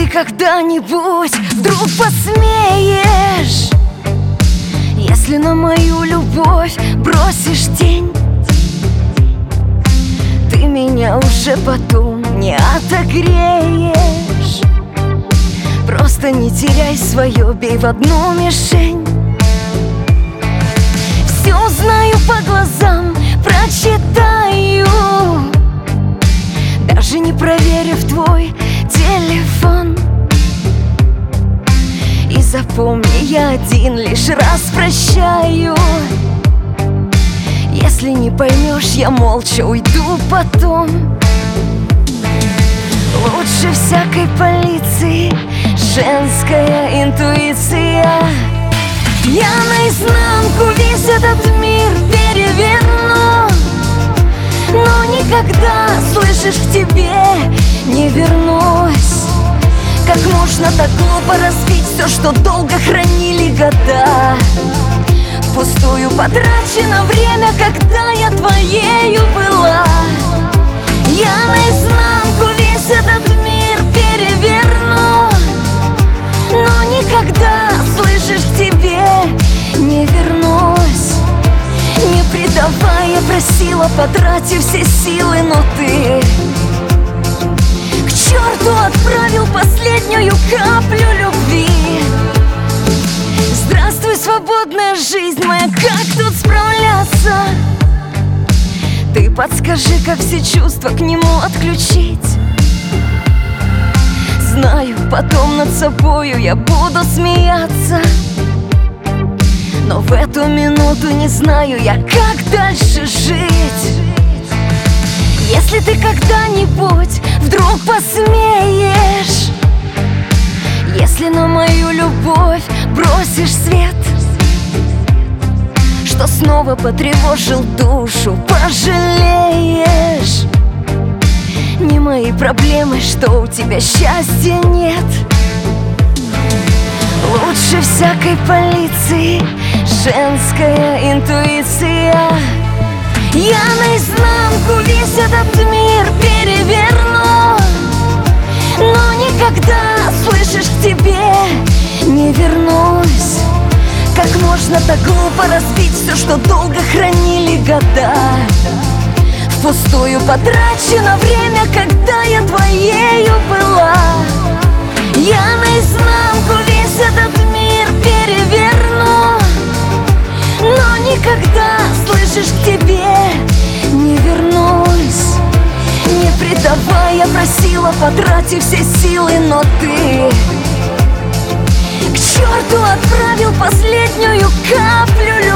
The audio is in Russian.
ты когда-нибудь вдруг посмеешь, если на мою любовь бросишь тень, ты меня уже потом не отогреешь. Просто не теряй свое, бей в одну мишень. Все узнаю по глазам, прочитаю, даже не проверив твой телефон. И запомни, я один лишь раз прощаю. Если не поймешь, я молча уйду потом. Лучше всякой полиции женская интуиция. Я наизнанку весь этот мир переверну, но никогда, слышишь, к тебе не вернусь. Как можно так глупо разбить все, что долго хранили года? Впустую потрачено время, когда я твоею была. Я наизнанку весь этот мир переверну, но никогда, слышишь, к тебе не вернусь. Не предавай, я просила, потратив все силы, но ты к черту отправил последнюю каплю любви. Здравствуй, свободная жизнь моя, как тут справляться? Ты подскажи, как все чувства к нему отключить. Знаю, потом над собою я буду смеяться, но в эту минуту не знаю я, как дальше жить. Если ты когда-нибудь вдруг посмеешь, если на мою любовь бросишь свет, что снова потревожил душу, пожалеешь. Не мои проблемы, что у тебя счастья нет. Лучше всякой полиции женская интуиция. Я наизнанку весь этот мир переверну, но никогда, слышишь, к тебе не вернусь. Как можно так глупо разбить все, что долго хранили года? Впустую потрачено время, когда я твоею была. Я наизнанку весь этот мир переверну, но никогда, слышишь, к тебе не вернусь. Не предавай, я просила, потратив все силы, но ты к черту отправил последнюю каплю